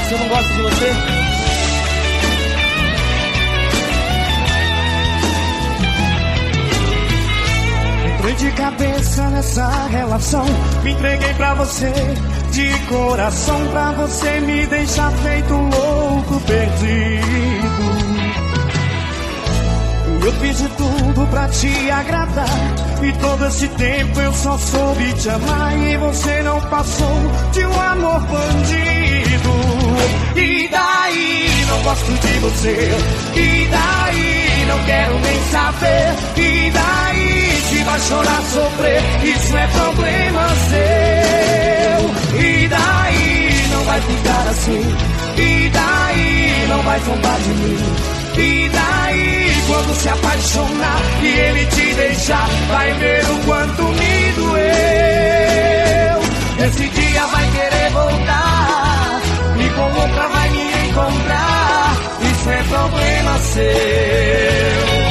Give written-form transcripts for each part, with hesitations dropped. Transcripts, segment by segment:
se eu não gosto de você? Entrei de cabeça nessa relação, me entreguei pra você de coração, pra você me deixar feito um louco perdido. Eu fiz de tudo pra te agradar, e todo esse tempo eu só soube te amar, e você não passou de um amor bandido. E daí não gosto de você, e daí não quero nem saber, e daí se vai chorar, sofrer, isso é problema seu. E daí não vai ficar assim, e daí não vai zombar de mim. E daí, quando se apaixonar e ele te deixar, vai ver o quanto me doeu. Esse dia vai querer voltar e com outra vai me encontrar. Isso é problema seu.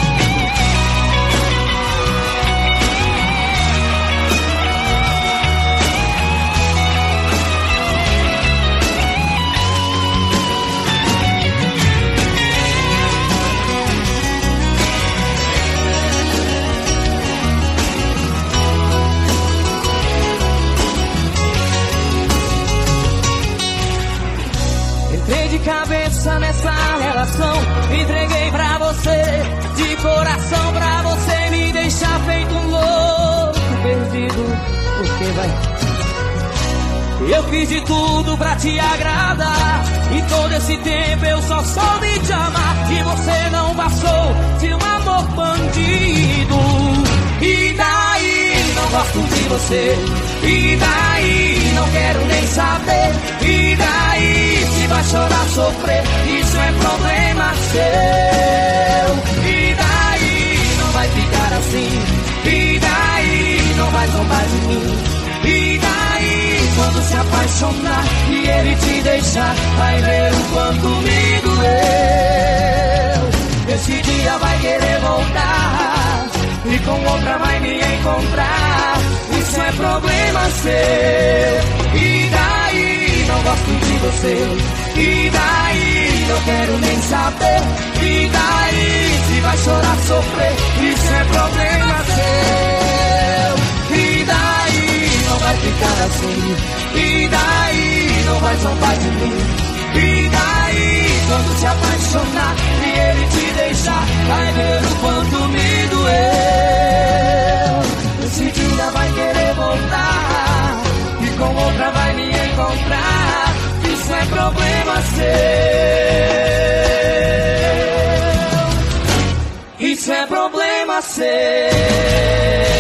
Entrei de cabeça nessa relação, entreguei pra você de coração, pra você me deixar feito um louco perdido. Porque eu fiz de tudo pra te agradar, e todo esse tempo eu só soube te amar, e você não passou de um amor bandido. E daí não gosto de você, e daí não quero nem saber, e daí se vai chorar, sofrer, isso é problema seu. E daí não vai ficar assim, e daí não vai zombar de mim. E daí quando se apaixonar e ele te deixar, vai ver o quanto me doeu. Esse dia vai querer voltar e com outra vai me encontrar. Isso é problema seu. E daí não gosto de você, e daí não quero nem saber, e daí se vai chorar, sofrer, isso é problema seu. E daí não vai ficar assim, e daí não vai zombar de mim. E daí quando se apaixonar e ele te deixar, vai ver o quanto me doeu. Esse dia vai querer voltar e com outra vai me encontrar. Isso é problema seu. Isso é problema seu.